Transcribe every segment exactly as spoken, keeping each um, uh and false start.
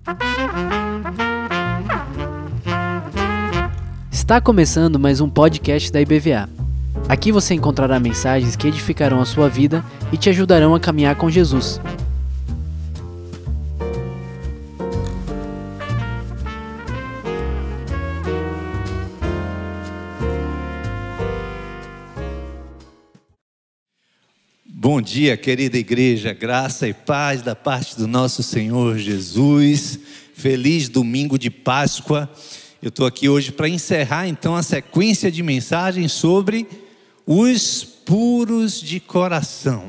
Está começando mais um podcast da I B V A. Aqui você encontrará mensagens que edificarão a sua vida e te ajudarão a caminhar com Jesus. Bom dia, querida igreja, graça e paz da parte do nosso Senhor Jesus. Feliz domingo de Páscoa. Eu estou aqui hoje para encerrar então a sequência de mensagens sobre os puros de coração.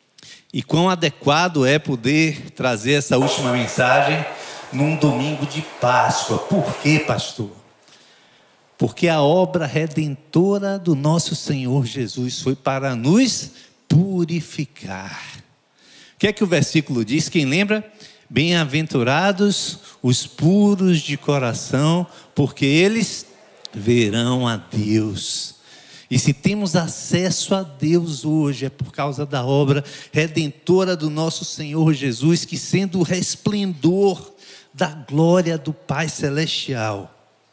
E quão adequado é poder trazer essa última mensagem num domingo de Páscoa. Por quê, pastor? Porque a obra redentora do nosso Senhor Jesus foi para nos purificar. O que é que o versículo diz? Quem lembra? Bem-aventurados os puros de coração, porque eles verão a Deus. E se temos acesso a Deus hoje, é por causa da obra redentora do nosso Senhor Jesus, que sendo o resplendor da glória do Pai Celestial,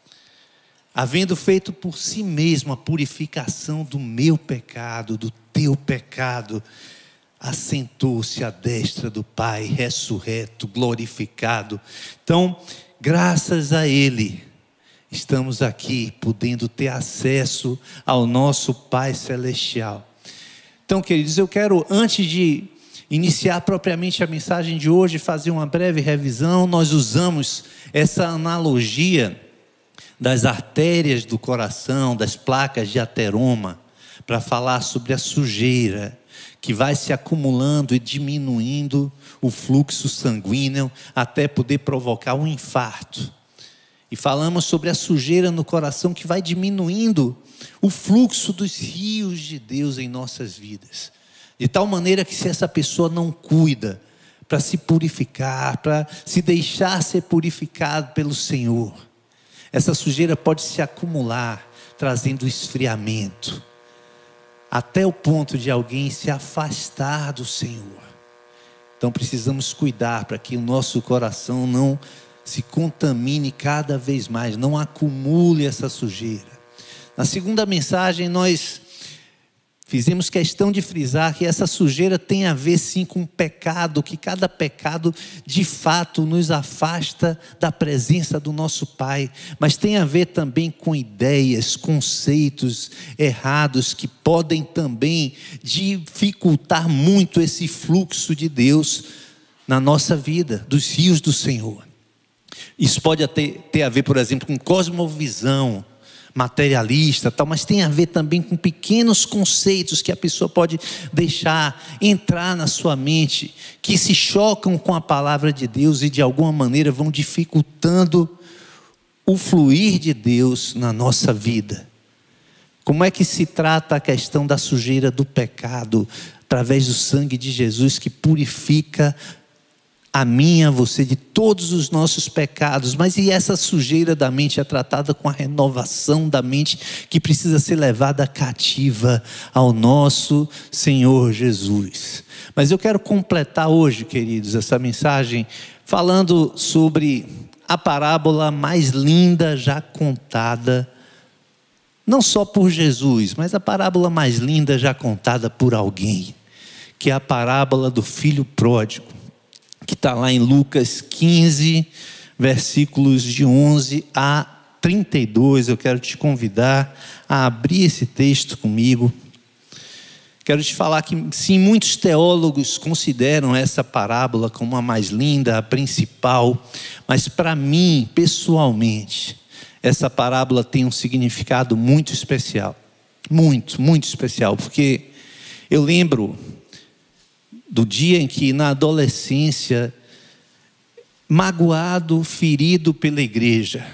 havendo feito por si mesmo a purificação do meu pecado, do teu pecado, assentou-se à destra do Pai, ressurreto, glorificado. Então, graças a Ele, estamos aqui podendo ter acesso ao nosso Pai Celestial. Então, queridos, eu quero, antes de iniciar propriamente a mensagem de hoje, fazer uma breve revisão. Nós usamos essa analogia das artérias do coração, das placas de ateroma, para falar sobre a sujeira que vai se acumulando e diminuindo o fluxo sanguíneo até poder provocar um infarto. E falamos sobre a sujeira no coração que vai diminuindo o fluxo dos rios de Deus em nossas vidas. De tal maneira que se essa pessoa não cuida para se purificar, para se deixar ser purificado pelo Senhor, essa sujeira pode se acumular, trazendo esfriamento, até o ponto de alguém se afastar do Senhor. Então precisamos cuidar para que o nosso coração não se contamine cada vez mais, não acumule essa sujeira. Na segunda mensagem nós fizemos questão de frisar que essa sujeira tem a ver sim com o pecado, que cada pecado de fato nos afasta da presença do nosso Pai, mas tem a ver também com ideias, conceitos errados que podem também dificultar muito esse fluxo de Deus na nossa vida, dos rios do Senhor. Isso pode ter, ter a ver, por exemplo, com cosmovisão materialista, tal, mas tem a ver também com pequenos conceitos que a pessoa pode deixar entrar na sua mente, que se chocam com a palavra de Deus e de alguma maneira vão dificultando o fluir de Deus na nossa vida. Como é que se trata a questão da sujeira do pecado? Através do sangue de Jesus que purifica a mim e a você de todos os nossos pecados. Mas e essa sujeira da mente é tratada com a renovação da mente, que precisa ser levada cativa ao nosso Senhor Jesus. Mas eu quero completar hoje, queridos, essa mensagem falando sobre a parábola mais linda já contada, não só por Jesus, mas a parábola mais linda já contada por alguém, que é a parábola do filho pródigo, que está lá em Lucas quinze, versículos de onze a trinta e dois. Eu quero te convidar a abrir esse texto comigo. Quero te falar que, sim, muitos teólogos consideram essa parábola como a mais linda, a principal, mas para mim, pessoalmente, essa parábola tem um significado muito especial. Muito, muito especial, porque eu lembro do dia em que, na adolescência, magoado, ferido pela igreja,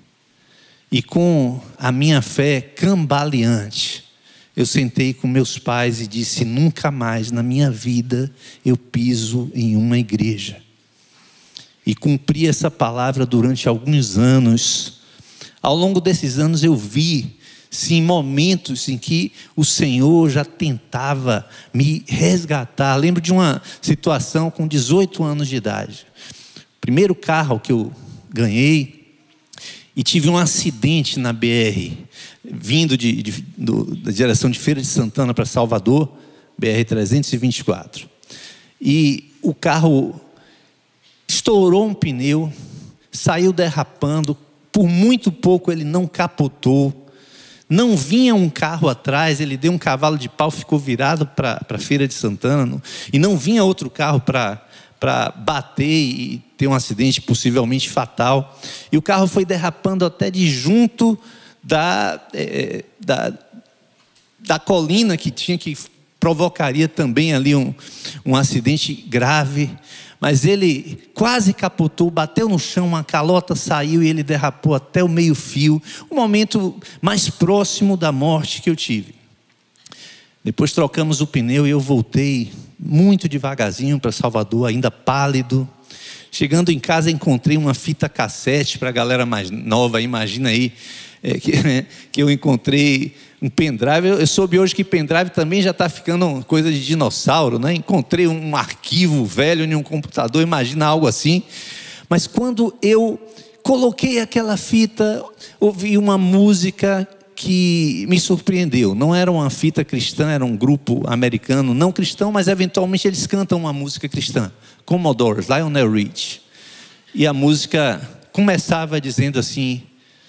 e com a minha fé cambaleante, eu sentei com meus pais e disse: nunca mais na minha vida eu piso em uma igreja. E cumpri essa palavra durante alguns anos. Ao longo desses anos eu vi, sim, momentos em que o Senhor já tentava me resgatar. Lembro de uma situação com dezoito anos de idade. primeiro carro que eu ganhei, e tive um acidente na B R, vindo de, de, do, da direção de Feira de Santana para Salvador, B R trezentos e vinte e quatro. E o carro estourou um pneu, saiu derrapando, por muito pouco ele não capotou. Não vinha um carro atrás, ele deu um cavalo de pau, ficou virado para a Feira de Santana, e não vinha outro carro para para bater e ter um acidente possivelmente fatal. E o carro foi derrapando até de junto da, é, da, da colina que tinha, que provocaria também ali um, um acidente grave. Mas ele quase capotou, bateu no chão, uma calota saiu e ele derrapou até o meio fio. O momento mais próximo da morte que eu tive. Depois trocamos o pneu e eu voltei muito devagarzinho para Salvador, ainda pálido. Chegando em casa encontrei uma fita cassete para a galera mais nova, imagina aí, é, que, é, que eu encontrei um pendrive. Eu, eu soube hoje que pendrive também já está ficando coisa de dinossauro, né? Encontrei um arquivo velho em um computador, imagina algo assim. Mas quando eu coloquei aquela fita, ouvi uma música que me surpreendeu. Não era uma fita cristã, era um grupo americano não cristão, mas eventualmente eles cantam uma música cristã. Commodores, Lionel Rich. E a música começava dizendo assim: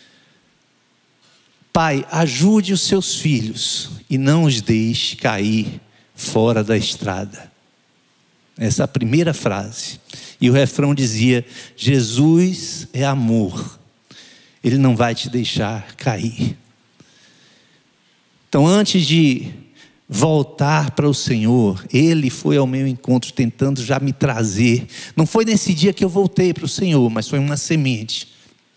Pai, ajude os seus filhos e não os deixe cair fora da estrada. Essa é a primeira frase. E o refrão dizia: Jesus é amor, Ele não vai te deixar cair. Então, antes de voltar para o Senhor, Ele foi ao meu encontro tentando já me trazer. Não foi nesse dia que eu voltei para o Senhor, mas foi uma semente.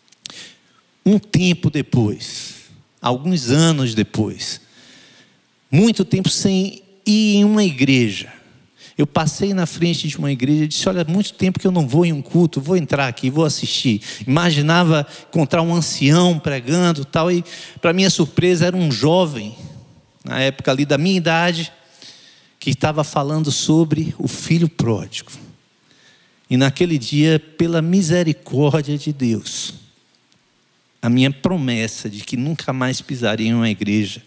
Um tempo depois, alguns anos depois, muito tempo sem ir em uma igreja, eu passei na frente de uma igreja e disse: olha, muito tempo que eu não vou em um culto, vou entrar aqui, vou assistir. Imaginava encontrar um ancião pregando e tal, e para minha surpresa era um jovem, na época ali da minha idade, que estava falando sobre o filho pródigo. E naquele dia, pela misericórdia de Deus, a minha promessa de que nunca mais pisaria em uma igreja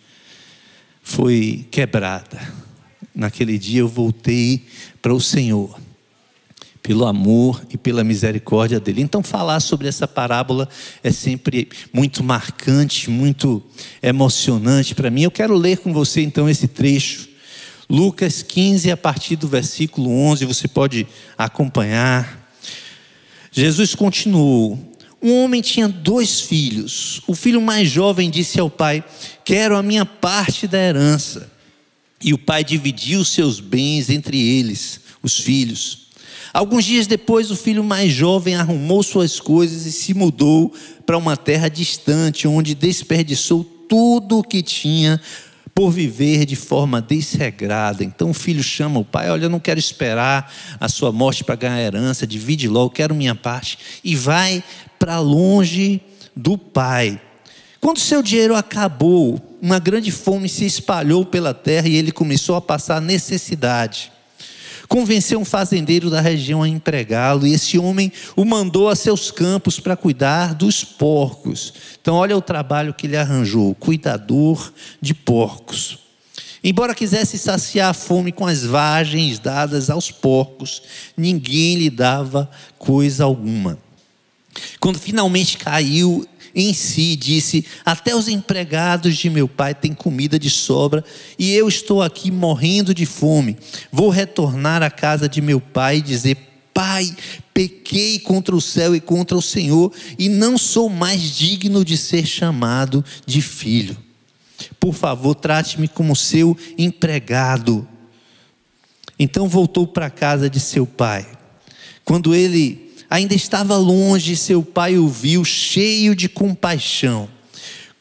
foi quebrada. Naquele dia eu voltei para o Senhor, pelo amor e pela misericórdia dele. Então falar sobre essa parábola é sempre muito marcante, muito emocionante para mim. Eu quero ler com você então esse trecho, Lucas quinze, a partir do versículo onze, você pode acompanhar. Jesus continuou: um homem tinha dois filhos. O filho mais jovem disse ao pai: quero a minha parte da herança. E o pai dividiu seus bens entre eles, os filhos. Alguns dias depois, o filho mais jovem arrumou suas coisas e se mudou para uma terra distante, onde desperdiçou tudo o que tinha por viver de forma desregrada. Então o filho chama o pai: olha, eu não quero esperar a sua morte para ganhar a herança, divide logo, quero minha parte. E vai para longe do pai. Quando seu dinheiro acabou, uma grande fome se espalhou pela terra e ele começou a passar necessidade. Convenceu um fazendeiro da região a empregá-lo, e esse homem o mandou a seus campos para cuidar dos porcos. Então olha o trabalho que ele arranjou: cuidador de porcos. Embora quisesse saciar a fome com as vagens dadas aos porcos, ninguém lhe dava coisa alguma. Quando finalmente caiu em si, disse: até os empregados de meu pai têm comida de sobra e eu estou aqui morrendo de fome. Vou retornar à casa de meu pai e dizer: pai, pequei contra o céu e contra o Senhor e não sou mais digno de ser chamado de filho. Por favor, trate-me como seu empregado. Então voltou para a casa de seu pai. Quando ele ainda estava longe, seu pai o viu, cheio de compaixão.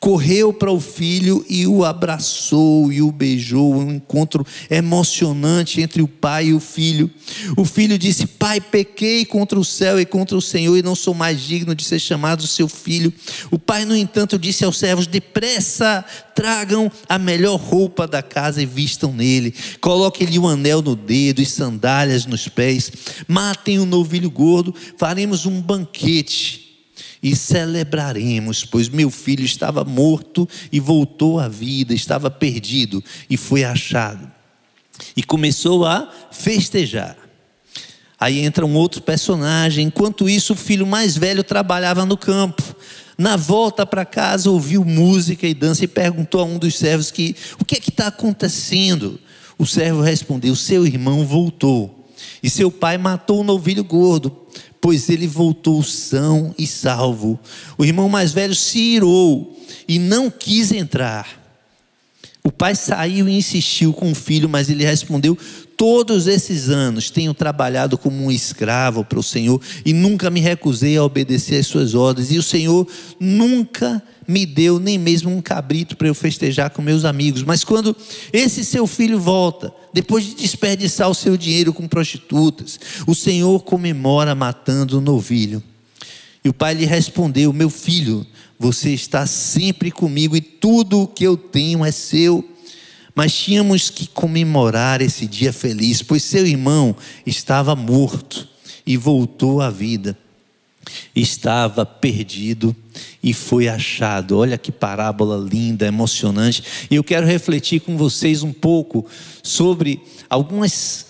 correu para o filho e o abraçou e o beijou. Um encontro emocionante entre o pai e o filho. O filho disse: pai, pequei contra o céu e contra o Senhor e não sou mais digno de ser chamado seu filho. O pai, no entanto, disse aos servos: depressa, tragam a melhor roupa da casa e vistam nele. Coloquem-lhe um anel no dedo e sandálias nos pés. Matem o novilho gordo, faremos um banquete e celebraremos, pois meu filho estava morto e voltou à vida, estava perdido e foi achado. E começou a festejar. Aí entra um outro personagem. Enquanto isso, o filho mais velho trabalhava no campo. Na volta para casa, ouviu música e dança e perguntou a um dos servos que, o que é que está acontecendo? O servo respondeu: seu irmão voltou e seu pai matou o novilho gordo, pois ele voltou são e salvo. O irmão mais velho se irou e não quis entrar. O pai saiu e insistiu com o filho, mas ele respondeu: todos esses anos tenho trabalhado como um escravo para o Senhor e nunca me recusei a obedecer às suas ordens. E o Senhor nunca me deu nem mesmo um cabrito para eu festejar com meus amigos. Mas quando esse seu filho volta, depois de desperdiçar o seu dinheiro com prostitutas, o Senhor comemora matando o novilho. E o pai lhe respondeu: meu filho, você está sempre comigo e tudo o que eu tenho é seu. Mas tínhamos que comemorar esse dia feliz, pois seu irmão estava morto e voltou à vida. Estava perdido e foi achado. Olha que parábola linda, emocionante. E eu quero refletir com vocês um pouco sobre algumas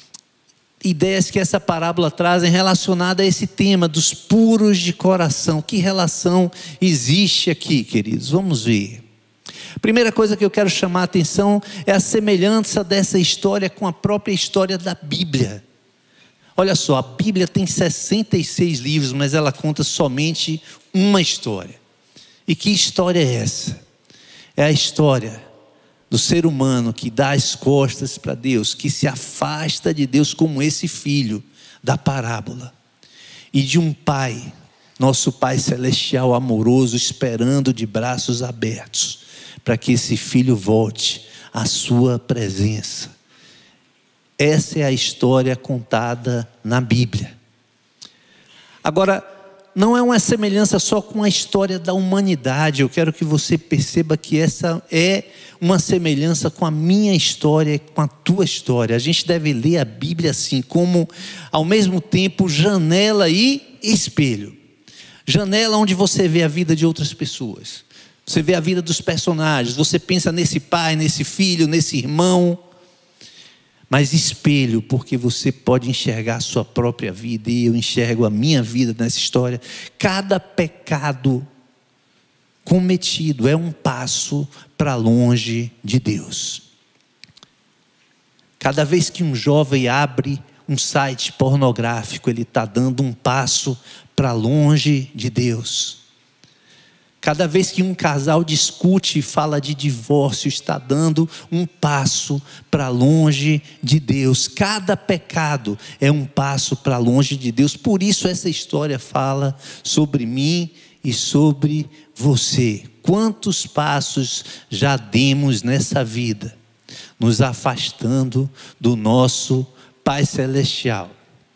ideias que essa parábola traz relacionada a esse tema dos puros de coração. Que relação existe aqui, queridos? Vamos ver. Primeira coisa que eu quero chamar a atenção é a semelhança dessa história com a própria história da Bíblia. Olha só, a Bíblia tem sessenta e seis livros, mas ela conta somente uma história. E que história é essa? É a história do ser humano que dá as costas para Deus, que se afasta de Deus, como esse filho da parábola. E de um pai, nosso Pai Celestial amoroso, esperando de braços abertos para que esse filho volte à sua presença. Essa é a história contada na Bíblia. Agora, não é uma semelhança só com a história da humanidade. Eu quero que você perceba que essa é uma semelhança com a minha história, com a tua história. A gente deve ler a Bíblia assim, como ao mesmo tempo janela e espelho. Janela onde você vê a vida de outras pessoas. Você vê a vida dos personagens, você pensa nesse pai, nesse filho, nesse irmão. Mas espelho, porque você pode enxergar a sua própria vida, e eu enxergo a minha vida nessa história. Cada pecado cometido é um passo para longe de Deus. Cada vez que um jovem abre um site pornográfico, ele está dando um passo para longe de Deus. Cada vez que um casal discute e fala de divórcio, está dando um passo para longe de Deus. Cada pecado é um passo para longe de Deus. Por isso essa história fala sobre mim e sobre você. Quantos passos já demos nessa vida, nos afastando do nosso Pai Celestial.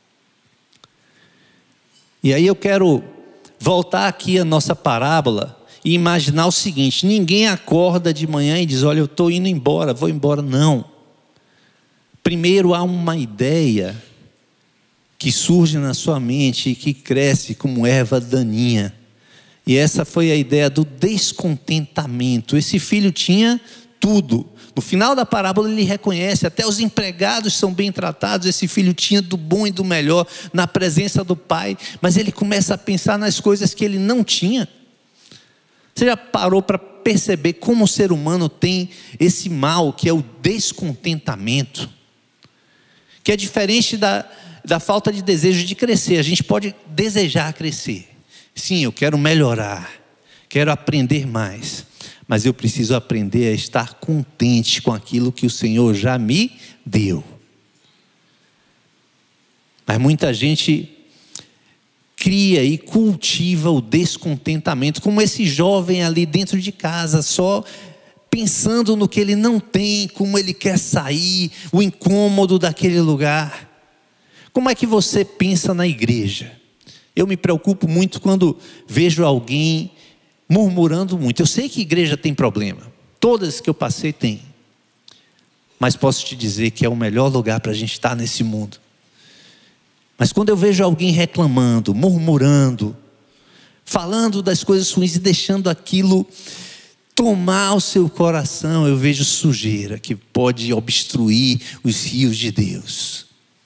E aí eu quero voltar aqui à nossa parábola e imaginar o seguinte: ninguém acorda de manhã e diz: olha, eu estou indo embora, vou embora. Não. Primeiro há uma ideia que surge na sua mente e que cresce como erva daninha. E essa foi a ideia do descontentamento. Esse filho tinha tudo. No final da parábola ele reconhece, até os empregados são bem tratados. Esse filho tinha do bom e do melhor na presença do pai. Mas ele começa a pensar nas coisas que ele não tinha. Você já parou para perceber como o ser humano tem esse mal que é o descontentamento? Que é diferente da, da falta de desejo de crescer. A gente pode desejar crescer. Sim, eu quero melhorar, quero aprender mais. Mas eu preciso aprender a estar contente com aquilo que o Senhor já me deu. Mas muita gente cria e cultiva o descontentamento, como esse jovem ali dentro de casa, só pensando no que ele não tem, como ele quer sair, o incômodo daquele lugar. Como é que você pensa na igreja? Eu me preocupo muito quando vejo alguém murmurando muito. Eu sei que igreja tem problema, todas que eu passei tem, mas posso te dizer que é o melhor lugar para a gente estar nesse mundo. Mas quando eu vejo alguém reclamando, murmurando, falando das coisas ruins e deixando aquilo tomar o seu coração, eu vejo sujeira que pode obstruir os rios de Deus.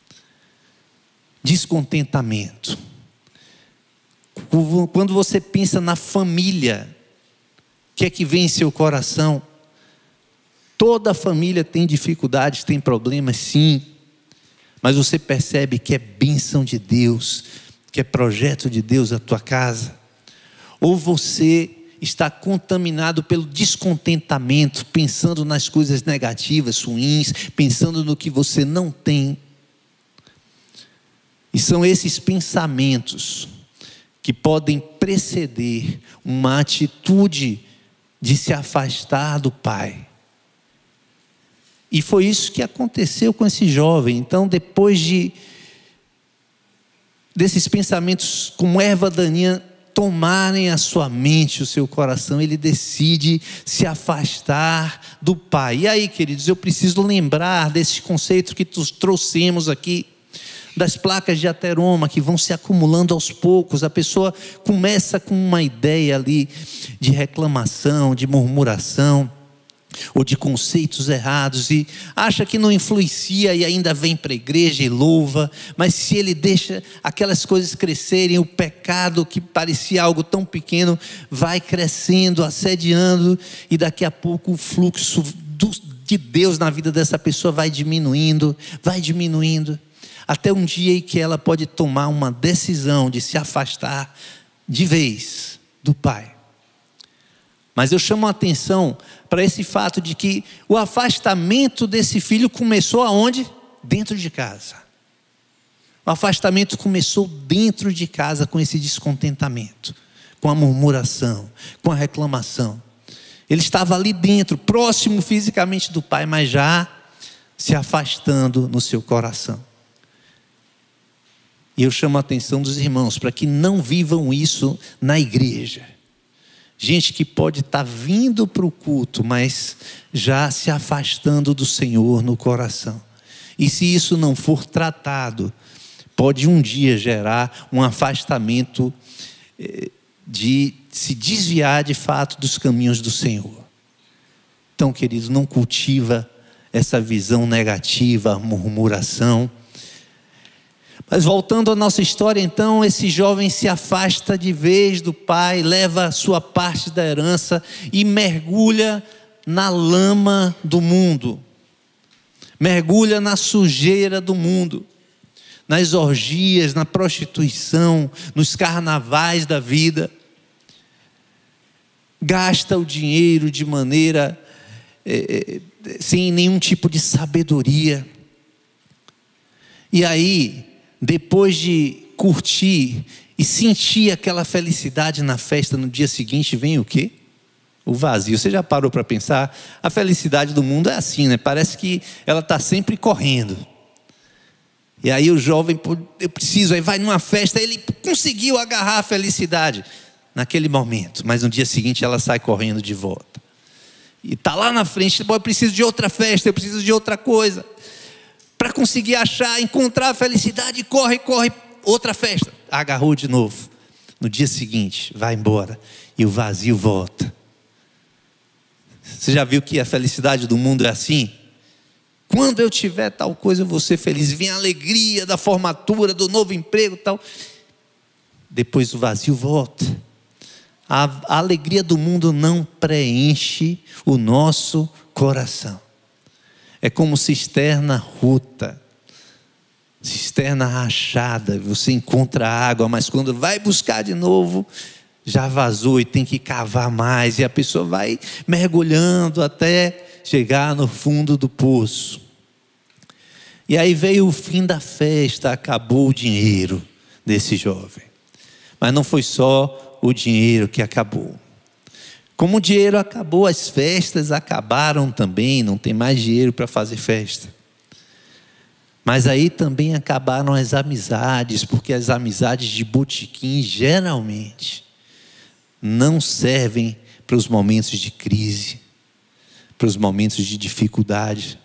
Descontentamento. Quando você pensa na família, o que é que vem em seu coração? Toda família tem dificuldades, tem problemas, sim. Mas você percebe que é bênção de Deus, que é projeto de Deus a tua casa? Ou você está contaminado pelo descontentamento, pensando nas coisas negativas, ruins, pensando no que você não tem? E são esses pensamentos que podem preceder uma atitude de se afastar do Pai. E foi isso que aconteceu com esse jovem. Então, depois de desses pensamentos como erva daninha tomarem a sua mente, o seu coração, ele decide se afastar do Pai. E aí, queridos, eu preciso lembrar desse conceito que trouxemos aqui, das placas de ateroma que vão se acumulando aos poucos. A pessoa começa com uma ideia ali de reclamação, de murmuração, ou de conceitos errados, e acha que não influencia e ainda vem para a igreja e louva. Mas se ele deixa aquelas coisas crescerem, o pecado que parecia algo tão pequeno vai crescendo, assediando, e daqui a pouco o fluxo do, de Deus na vida dessa pessoa vai diminuindo, vai diminuindo, até um dia em que ela pode tomar uma decisão de se afastar de vez do Pai. Mas eu chamo a atenção para esse fato de que o afastamento desse filho começou aonde? Dentro de casa. O afastamento começou dentro de casa, com esse descontentamento, com a murmuração, com a reclamação. Ele estava ali dentro, próximo fisicamente do pai, mas já se afastando no seu coração. E eu chamo a atenção dos irmãos para que não vivam isso na igreja. Gente que pode estar vindo para o culto, mas já se afastando do Senhor no coração. E se isso não for tratado, pode um dia gerar um afastamento de se desviar de fato dos caminhos do Senhor. Então, queridos, não cultiva essa visão negativa, a murmuração. Mas voltando à nossa história, então, esse jovem se afasta de vez do pai, leva a sua parte da herança e mergulha na lama do mundo. Mergulha na sujeira do mundo, nas orgias, na prostituição, nos carnavais da vida. Gasta o dinheiro de maneira é, sem nenhum tipo de sabedoria. E aí, depois de curtir e sentir aquela felicidade na festa, no dia seguinte vem o quê? O vazio. Você já parou para pensar? A felicidade do mundo é assim, né? Parece que ela está sempre correndo. E aí o jovem, eu preciso, aí vai numa festa, ele conseguiu agarrar a felicidade naquele momento, mas no dia seguinte ela sai correndo de volta. E está lá na frente, eu preciso de outra festa, eu preciso de outra coisa. Para conseguir achar, encontrar a felicidade, corre, corre, outra festa. Agarrou de novo. No dia seguinte, vai embora e o vazio volta. Você já viu que a felicidade do mundo é assim? Quando eu tiver tal coisa, eu vou ser feliz. Vem a alegria da formatura, do novo emprego e tal. Depois o vazio volta. A, a alegria do mundo não preenche o nosso coração. É como cisterna rota, cisterna rachada. Você encontra água, mas quando vai buscar de novo, já vazou e tem que cavar mais. E a pessoa vai mergulhando até chegar no fundo do poço. E aí veio o fim da festa, acabou o dinheiro desse jovem. Mas não foi só o dinheiro que acabou. Como o dinheiro acabou, as festas acabaram também, não tem mais dinheiro para fazer festa. Mas aí também acabaram as amizades, porque as amizades de botequim geralmente não servem para os momentos de crise, para os momentos de dificuldade.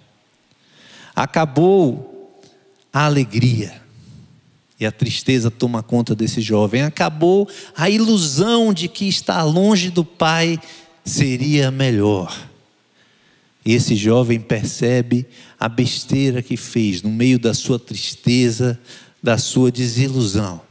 Acabou a alegria. E a tristeza toma conta desse jovem. Acabou a ilusão de que estar longe do pai seria melhor. E esse jovem percebe a besteira que fez no meio da sua tristeza, da sua desilusão.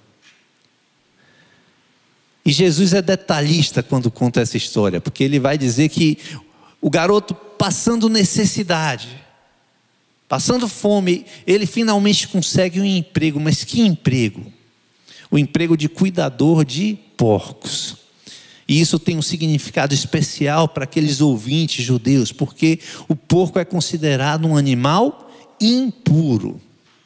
E Jesus é detalhista quando conta essa história, porque ele vai dizer que o garoto passando necessidade, passando fome, ele finalmente consegue um emprego. Mas que emprego? O emprego de cuidador de porcos. E isso tem um significado especial para aqueles ouvintes judeus, porque o porco é considerado um animal impuro.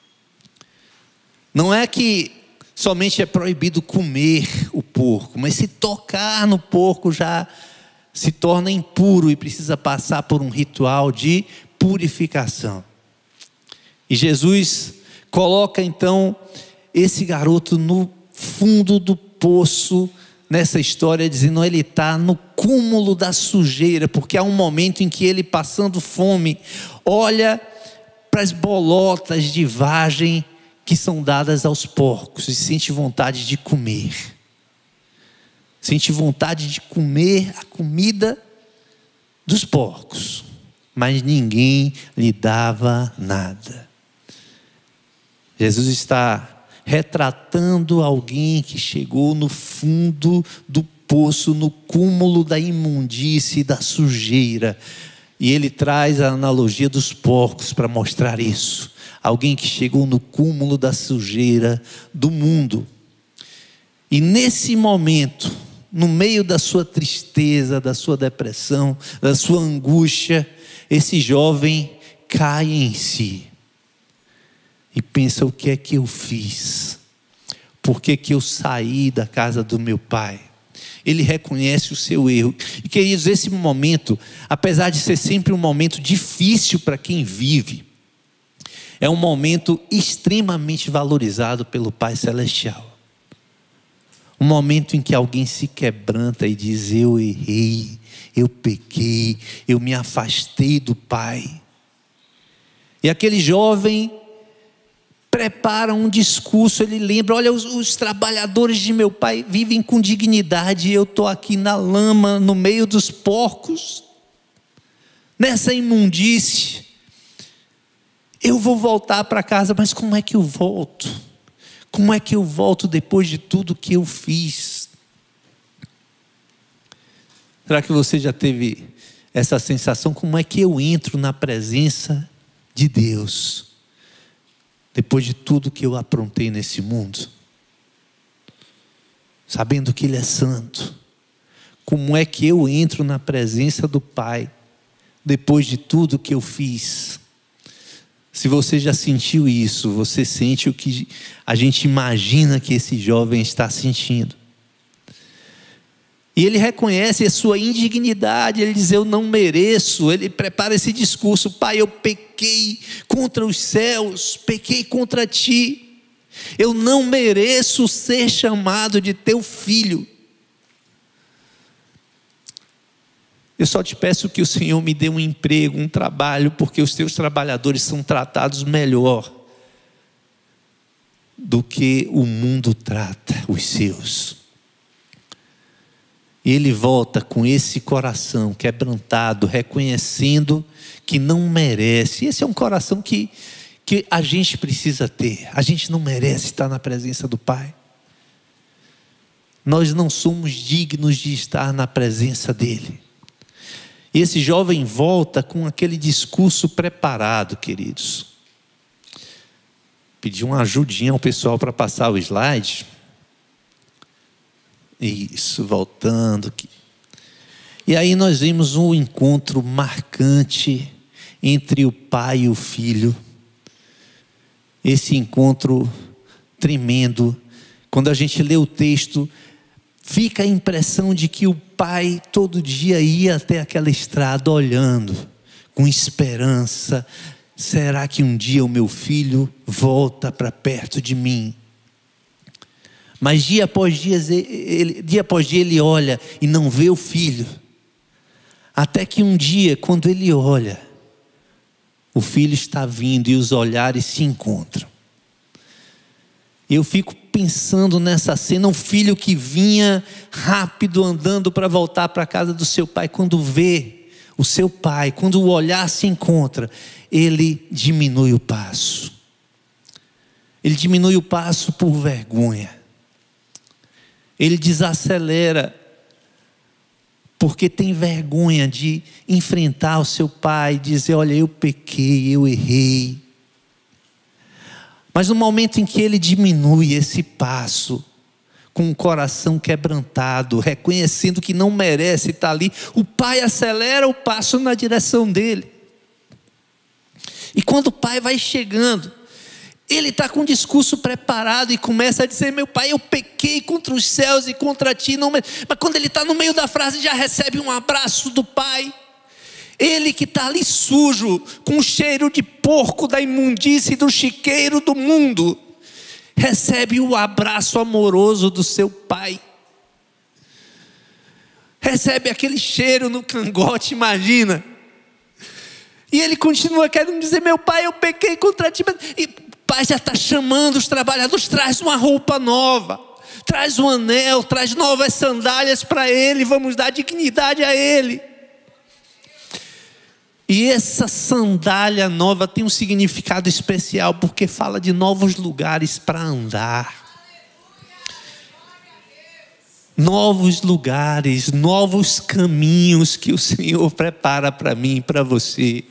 Não é que somente é proibido comer o porco, mas se tocar no porco já se torna impuro e precisa passar por um ritual de purificação. E Jesus coloca então esse garoto no fundo do poço, nessa história, dizendo, ele está no cúmulo da sujeira, porque há um momento em que ele, passando fome, olha para as bolotas de vagem que são dadas aos porcos e sente vontade de comer. Sente vontade de comer a comida dos porcos, mas ninguém lhe dava nada. Jesus está retratando alguém que chegou no fundo do poço, no cúmulo da imundície e da sujeira. E ele traz a analogia dos porcos para mostrar isso. Alguém que chegou no cúmulo da sujeira do mundo. E nesse momento, no meio da sua tristeza, da sua depressão, da sua angústia, esse jovem cai em si. E pensa, o que é que eu fiz? Por que que eu saí da casa do meu pai? Ele reconhece o seu erro. E queridos, esse momento, apesar de ser sempre um momento difícil para quem vive, é um momento extremamente valorizado pelo Pai Celestial. Um momento em que alguém se quebranta e diz, eu errei, eu pequei, eu me afastei do Pai. E aquele jovem prepara um discurso, ele lembra, olha, os, os trabalhadores de meu pai vivem com dignidade e eu estou aqui na lama, no meio dos porcos, nessa imundície. Eu vou voltar para casa, mas como é que eu volto? Como é que eu volto depois de tudo que eu fiz? Será que você já teve essa sensação? Como é que eu entro na presença de Deus depois de tudo que eu aprontei nesse mundo? Sabendo que Ele é santo. Como é que eu entro na presença do Pai depois de tudo que eu fiz? Se você já sentiu isso, você sente o que a gente imagina que esse jovem está sentindo. E ele reconhece a sua indignidade, ele diz, eu não mereço. Ele prepara esse discurso, pai, eu pequei contra os céus, pequei contra ti. Eu não mereço ser chamado de teu filho. Eu só te peço que o Senhor me dê um emprego, um trabalho, porque os teus trabalhadores são tratados melhor do que o mundo trata os seus. E ele volta com esse coração quebrantado, reconhecendo que não merece. Esse é um coração que, que a gente precisa ter. A gente não merece estar na presença do Pai. Nós não somos dignos de estar na presença dEle. E esse jovem volta com aquele discurso preparado, queridos. Pedi uma ajudinha ao pessoal para passar o slide. Isso, voltando aqui. E aí nós vimos um encontro marcante entre o pai e o filho. Esse encontro tremendo Quando a gente lê o texto, fica a impressão de que o pai todo dia ia até aquela estrada olhando, com esperança. Será que um dia o meu filho volta para perto de mim? Mas dia após dia, ele, dia após dia ele olha e não vê o filho. Até que um dia, quando ele olha, o filho está vindo e os olhares se encontram. Eu fico pensando nessa cena, um filho que vinha rápido andando para voltar para a casa do seu pai. Quando vê o seu pai, quando o olhar se encontra, ele diminui o passo. Ele diminui o passo por vergonha. Ele desacelera, porque tem vergonha de enfrentar o seu pai, dizer: olha, eu pequei, eu errei. Mas no momento em que ele diminui esse passo, com o coração quebrantado, reconhecendo que não merece estar ali, o pai acelera o passo na direção dele. E quando o pai vai chegando, ele está com o discurso preparado e começa a dizer: meu pai, eu pequei contra os céus e contra ti. Não... Mas quando ele está no meio da frase, já recebe um abraço do pai. Ele que está ali sujo, com o cheiro de porco, da imundície, do chiqueiro do mundo, recebe o abraço amoroso do seu pai. Recebe aquele cheiro no cangote, imagina. E ele continua querendo dizer: meu pai, eu pequei contra ti. E o pai já está chamando os trabalhadores: traz uma roupa nova, traz um anel, traz novas sandálias para ele, vamos dar dignidade a ele. E essa sandália nova tem um significado especial, porque fala de novos lugares para andar. Novos lugares, novos caminhos que o Senhor prepara para mim e para você.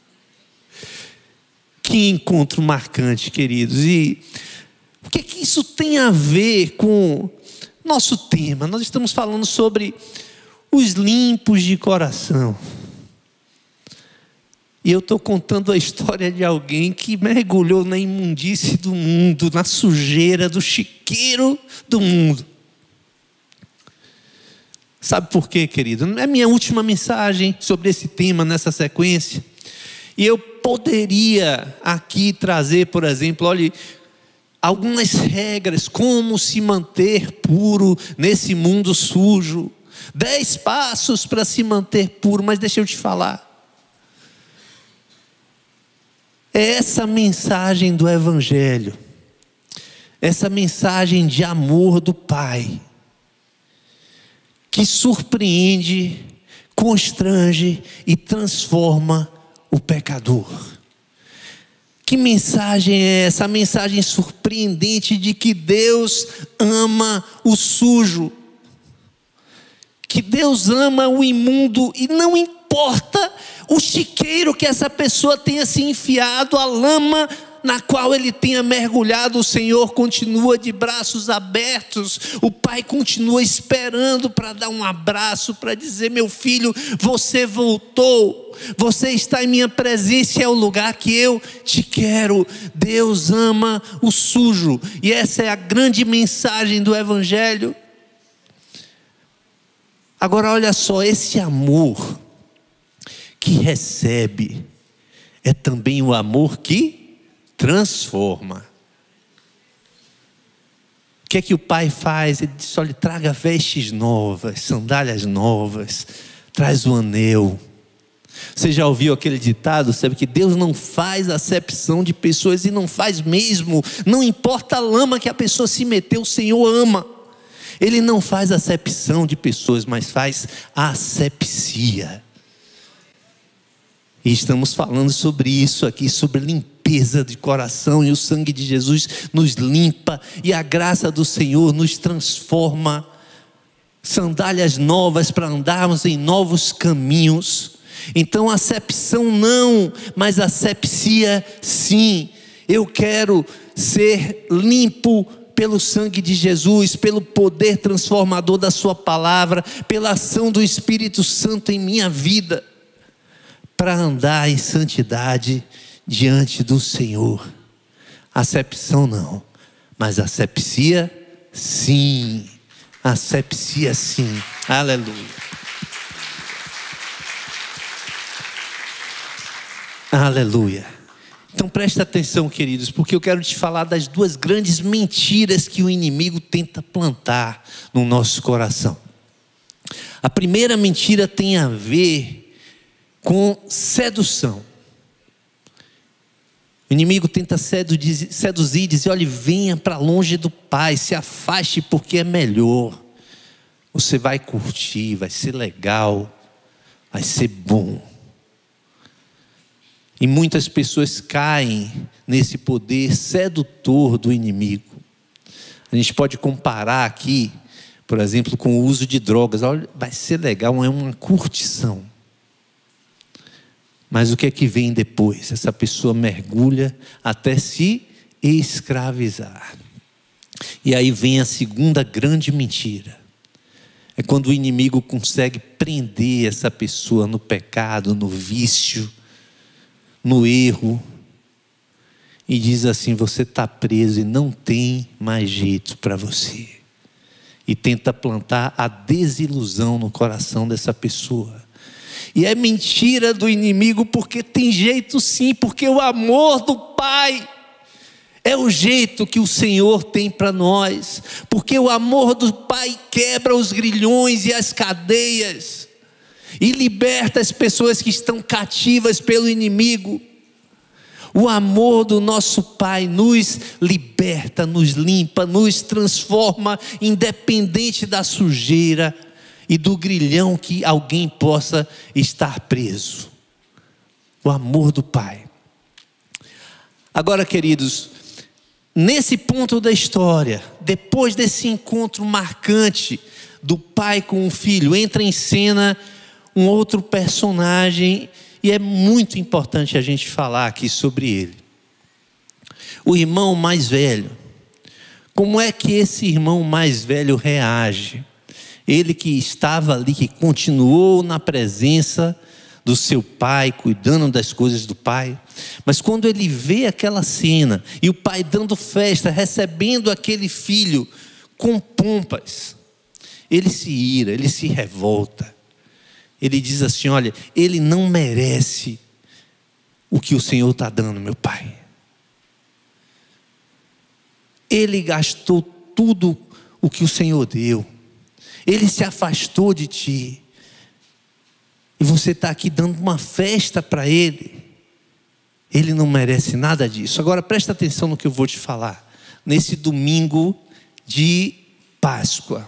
Que encontro marcante, queridos. E o que é que isso tem a ver com nosso tema? Nós estamos falando sobre os limpos de coração. E eu estou contando a história de alguém que mergulhou na imundície do mundo, na sujeira do chiqueiro do mundo. Sabe por quê, querido? É a minha última mensagem sobre esse tema nessa sequência. E eu poderia aqui trazer, por exemplo, olha, algumas regras, como se manter puro nesse mundo sujo. Dez passos para se manter puro, mas deixa eu te falar. É essa mensagem do Evangelho, essa mensagem de amor do Pai, que surpreende, constrange e transforma o pecador. Que mensagem é essa? A mensagem surpreendente de que Deus ama o sujo, que Deus ama o imundo, e não importa o chiqueiro que essa pessoa tenha se enfiado, a lama na qual ele tenha mergulhado, o Senhor continua de braços abertos. O pai continua esperando para dar um abraço, para dizer: meu filho, você voltou, você está em minha presença, é o lugar que eu te quero. Deus ama o sujo, e essa é a grande mensagem do Evangelho. Agora olha só, esse amor que recebe é também o amor que transforma. O que é que o pai faz? Ele diz: olha, traga vestes novas, sandálias novas, traz o anel. Você já ouviu aquele ditado? Sabe que Deus não faz acepção de pessoas, e não faz mesmo. Não importa a lama que a pessoa se meteu, o Senhor ama. Ele não faz acepção de pessoas, mas faz asepsia. E estamos falando sobre isso aqui, sobre limpeza de coração, e o sangue de Jesus nos limpa, e a graça do Senhor nos transforma. Sandálias novas para andarmos em novos caminhos. Então acepção não, mas asepsia sim. Eu quero ser limpo pelo sangue de Jesus, pelo poder transformador da sua palavra, pela ação do Espírito Santo em minha vida, para andar em santidade diante do Senhor. Acepção não, mas asepsia sim. Asepsia sim. Aleluia. Aleluia. Então presta atenção, queridos, porque eu quero te falar das duas grandes mentiras que o inimigo tenta plantar no nosso coração. A primeira mentira tem a ver com sedução. O inimigo tenta seduzir e dizer: olha, venha para longe do Pai, se afaste porque é melhor. Você vai curtir, vai ser legal, vai ser bom. E muitas pessoas caem nesse poder sedutor do inimigo. A gente pode comparar aqui, por exemplo, com o uso de drogas. Olha, vai ser legal, é uma curtição. Mas o que é que vem depois? Essa pessoa mergulha até se escravizar. E aí vem a segunda grande mentira. É quando o inimigo consegue prender essa pessoa no pecado, no vício, no erro. E diz assim: você está preso e não tem mais jeito para você. E tenta plantar a desilusão no coração dessa pessoa. E é mentira do inimigo, porque tem jeito sim, porque o amor do Pai é o jeito que o Senhor tem para nós, porque o amor do Pai quebra os grilhões e as cadeias, e liberta as pessoas que estão cativas pelo inimigo. O amor do nosso Pai nos liberta, nos limpa, nos transforma, independente da sujeira e do grilhão que alguém possa estar preso. O amor do Pai. Agora, queridos, nesse ponto da história, depois desse encontro marcante do pai com o filho, entra em cena um outro personagem, e é muito importante a gente falar aqui sobre ele. O irmão mais velho. Como é que esse irmão mais velho reage? Ele que estava ali, que continuou na presença do seu pai, cuidando das coisas do pai. Mas quando ele vê aquela cena, e o pai dando festa, recebendo aquele filho com pompas, ele se ira, ele se revolta. Ele diz assim: olha, ele não merece o que o Senhor está dando, meu pai. Ele gastou tudo o que o Senhor deu. Ele se afastou de ti. E você está aqui dando uma festa para ele. Ele não merece nada disso. Agora presta atenção no que eu vou te falar. Nesse domingo de Páscoa.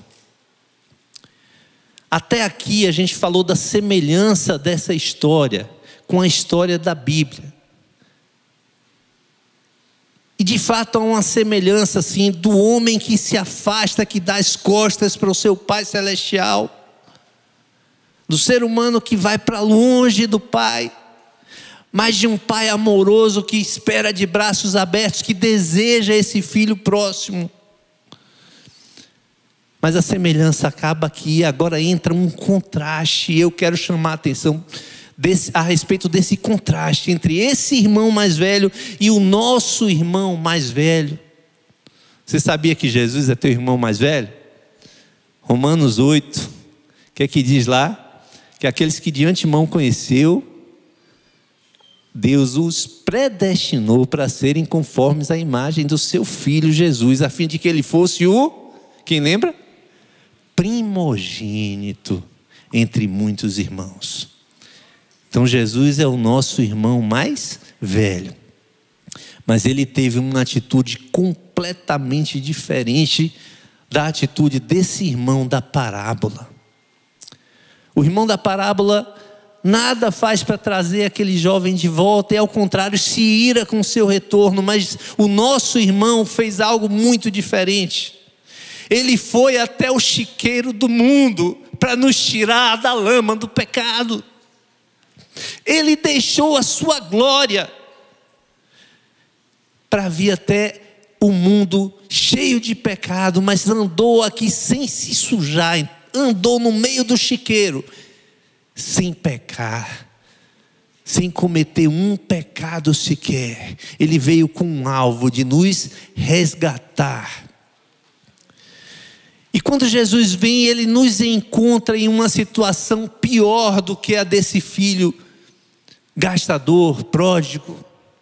Até aqui a gente falou da semelhança dessa história com a história da Bíblia. E de fato há uma semelhança assim do homem que se afasta, que dá as costas para o seu Pai Celestial. Do ser humano que vai para longe do Pai. Mas de um Pai amoroso que espera de braços abertos, que deseja esse filho próximo. Mas a semelhança acaba aqui, agora entra um contraste. Eu quero chamar a atenção desse, a respeito desse contraste entre esse irmão mais velho e o nosso irmão mais velho. Você sabia que Jesus é teu irmão mais velho? Romanos oito, o que é que diz lá? Que aqueles que de antemão conheceu, Deus os predestinou para serem conformes à imagem do seu Filho Jesus, a fim de que ele fosse o, quem lembra? Primogênito entre muitos irmãos. Então Jesus é o nosso irmão mais velho. Mas ele teve uma atitude completamente diferente da atitude desse irmão da parábola. O irmão da parábola nada faz para trazer aquele jovem de volta, e ao contrário, se ira com o seu retorno. Mas o nosso irmão fez algo muito diferente. Ele foi até o chiqueiro do mundo para nos tirar da lama do pecado. Ele deixou a sua glória para vir até o mundo cheio de pecado, mas andou aqui sem se sujar, andou no meio do chiqueiro, sem pecar, sem cometer um pecado sequer. Ele veio com um alvo de nos resgatar. E quando Jesus vem, ele nos encontra em uma situação pior do que a desse filho gastador, pródigo.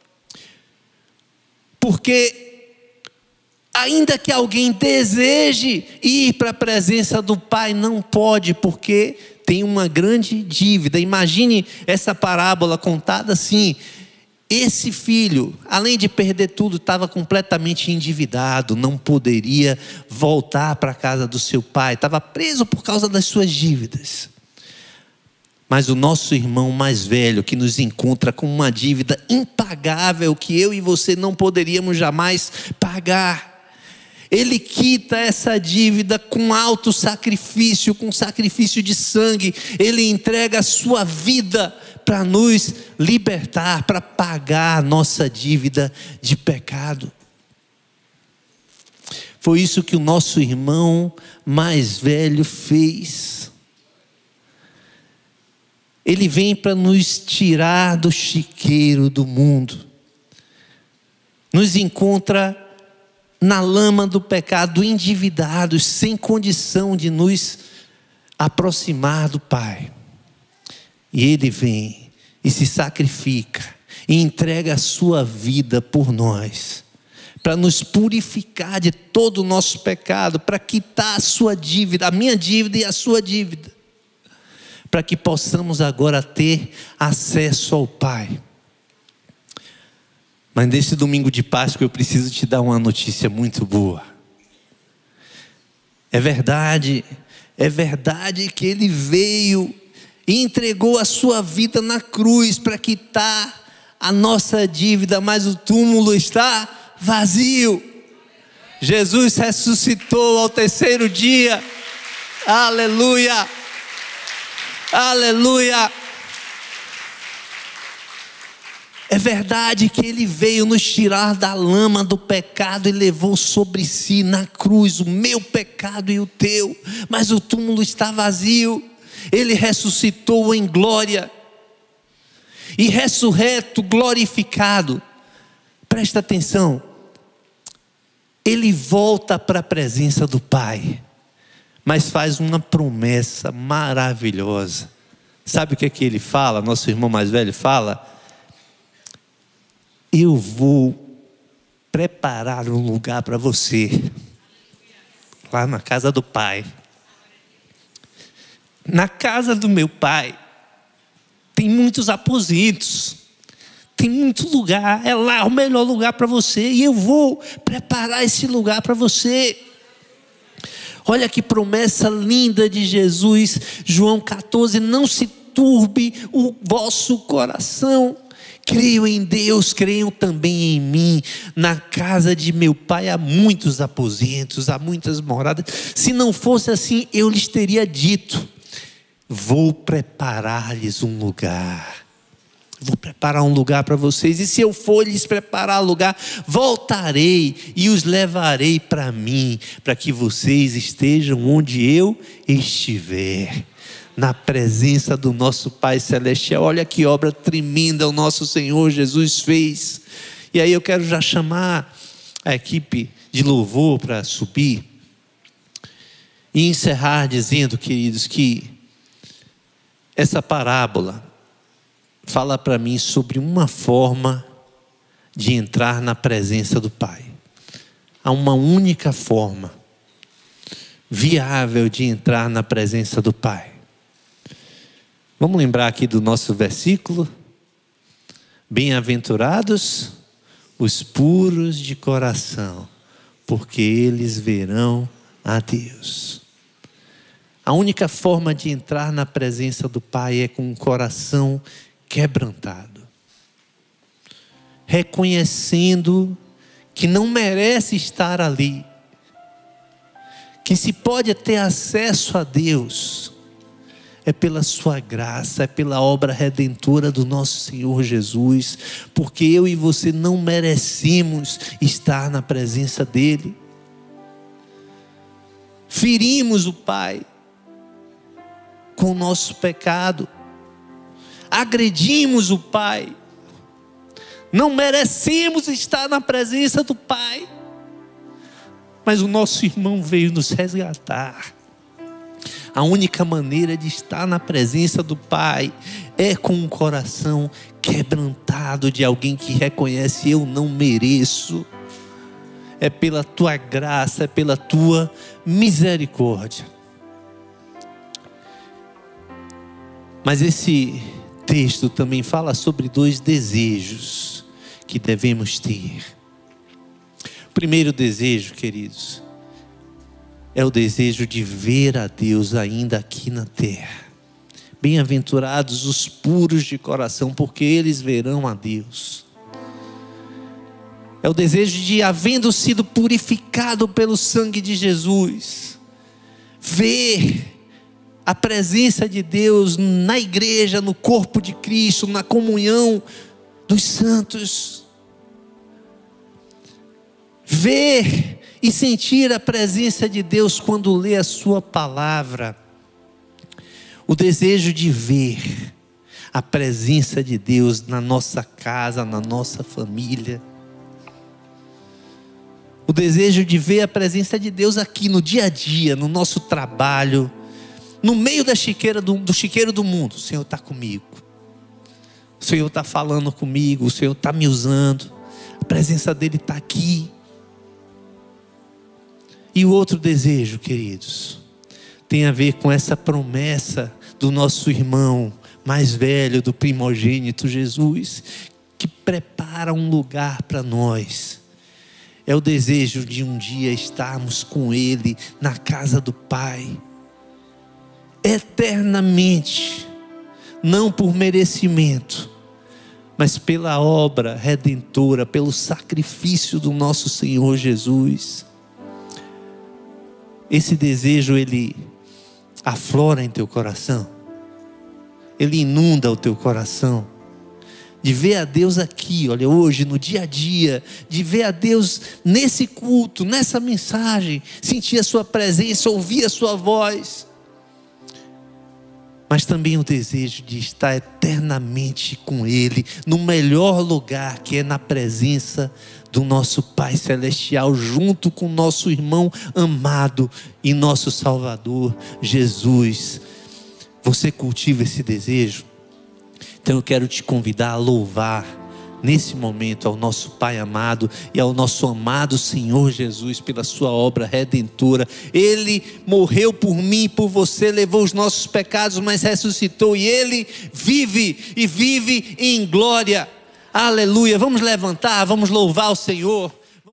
Porque ainda que alguém deseje ir para a presença do Pai, não pode, porque tem uma grande dívida. Imagine essa parábola contada assim: esse filho, além de perder tudo, estava completamente endividado, não poderia voltar para a casa do seu pai, estava preso por causa das suas dívidas. Mas o nosso irmão mais velho, que nos encontra com uma dívida impagável, que eu e você não poderíamos jamais pagar, ele quita essa dívida com alto sacrifício, com sacrifício de sangue. Ele entrega a sua vida para nos libertar, para pagar a nossa dívida de pecado. Foi isso que o nosso irmão mais velho fez. Ele vem para nos tirar do chiqueiro do mundo. Nos encontra na lama do pecado, endividados, sem condição de nos aproximar do Pai. E Ele vem e se sacrifica e entrega a sua vida por nós, para nos purificar de todo o nosso pecado, para quitar a sua dívida, a minha dívida e a sua dívida, para que possamos agora ter acesso ao Pai. Mas nesse domingo de Páscoa eu preciso te dar uma notícia muito boa. É verdade, é verdade que Ele veio e entregou a sua vida na cruz para quitar a nossa dívida, mas o túmulo está vazio. Jesus ressuscitou ao terceiro dia. Aleluia, aleluia. É verdade que Ele veio nos tirar da lama do pecado e levou sobre si na cruz o meu pecado e o teu, mas o túmulo está vazio. Ele ressuscitou em glória, e ressurreto, glorificado, presta atenção, Ele volta para a presença do Pai, mas faz uma promessa maravilhosa. Sabe o que é que Ele fala? Nosso irmão mais velho fala: eu vou preparar um lugar para você, lá na casa do Pai. Na casa do meu Pai tem muitos aposentos, tem muito lugar, é lá o melhor lugar para você, e eu vou preparar esse lugar para você. Olha que promessa linda de Jesus, João catorze: não se turbe o vosso coração. Creiam em Deus, creiam também em mim. Na casa de meu Pai há muitos aposentos, há muitas moradas. Se não fosse assim, eu lhes teria dito: vou preparar-lhes um lugar. Vou preparar um lugar para vocês. E se eu for lhes preparar lugar, voltarei e os levarei para mim, para que vocês estejam onde eu estiver. Na presença do nosso Pai Celestial. Olha que obra tremenda o nosso Senhor Jesus fez. E aí eu quero já chamar a equipe de louvor para subir e encerrar dizendo, queridos, que essa parábola fala para mim sobre uma forma de entrar na presença do Pai. Há uma única forma viável de entrar na presença do Pai. Vamos lembrar aqui do nosso versículo? Bem-aventurados os puros de coração, porque eles verão a Deus. A única forma de entrar na presença do Pai é com um coração quebrantado, reconhecendo que não merece estar ali, que se pode ter acesso a Deus é pela sua graça, é pela obra redentora do nosso Senhor Jesus, porque eu e você não merecemos estar na presença dEle. Ferimos o Pai com o nosso pecado, agredimos o Pai, não merecemos estar na presença do Pai, mas o nosso irmão veio nos resgatar. A única maneira de estar na presença do Pai é com um coração quebrantado de alguém que reconhece: eu não mereço. É pela tua graça, é pela tua misericórdia. Mas esse texto também fala sobre dois desejos que devemos ter. O primeiro desejo, queridos, é o desejo de ver a Deus ainda aqui na terra. Bem-aventurados os puros de coração, porque eles verão a Deus. É o desejo de, havendo sido purificado pelo sangue de Jesus, ver a presença de Deus na igreja, no corpo de Cristo, na comunhão dos santos. Ver e sentir a presença de Deus quando lê a sua palavra. O desejo de ver a presença de Deus na nossa casa, na nossa família. O desejo de ver a presença de Deus aqui no dia a dia, no nosso trabalho, no meio da chiqueira do, do chiqueiro do mundo. O Senhor está comigo. O Senhor está falando comigo. O Senhor está me usando. A presença dEle está aqui. E o outro desejo, queridos, tem a ver com essa promessa do nosso irmão mais velho, do primogênito Jesus, que prepara um lugar para nós. É o desejo de um dia estarmos com Ele na casa do Pai, eternamente, não por merecimento, mas pela obra redentora, pelo sacrifício do nosso Senhor Jesus. Esse desejo, ele aflora em teu coração, ele inunda o teu coração, de ver a Deus aqui, olha, hoje, no dia a dia, de ver a Deus nesse culto, nessa mensagem, sentir a sua presença, ouvir a sua voz, mas também o desejo de estar eternamente com Ele, no melhor lugar, que é na presença do nosso Pai Celestial, junto com nosso irmão amado e nosso Salvador, Jesus. Você cultiva esse desejo? Então eu quero te convidar a louvar nesse momento ao nosso Pai amado e ao nosso amado Senhor Jesus pela sua obra redentora. Ele morreu por mim e por você, levou os nossos pecados, mas ressuscitou, e Ele vive e vive em glória. Aleluia. Vamos levantar, vamos louvar o Senhor.